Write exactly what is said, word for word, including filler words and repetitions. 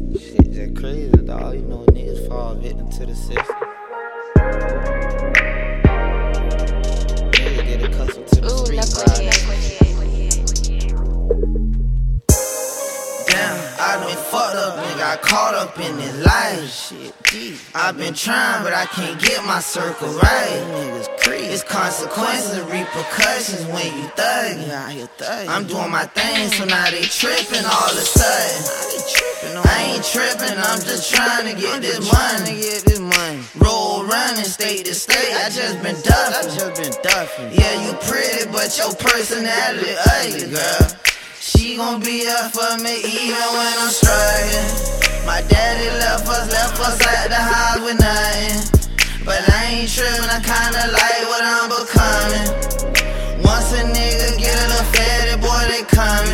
Shit just crazy, dawg. You know, niggas fall victim to the system. Niggas get accustomed to the Ooh, street vibe. Damn, I done fucked up and got caught up in this life. Shit deep. I been trying, but I can't get my circle right. Niggas crazy. It's consequences and repercussions when you thug. Yeah, I hear thug. I'm doing my thing, so now they tripping all of a sudden. I ain't tripping, I'm just trying to get this money. Get this money. Roll running, state to state. I just been duffing. I just been duffing. Yeah, you pretty, but your personality ugly, girl. She gon' be up for me even when I'm struggling. My daddy left us, left us at the house with nothing. But I ain't trippin', I kinda like what I'm becoming. Once a nigga get a little fatty, boy, they coming.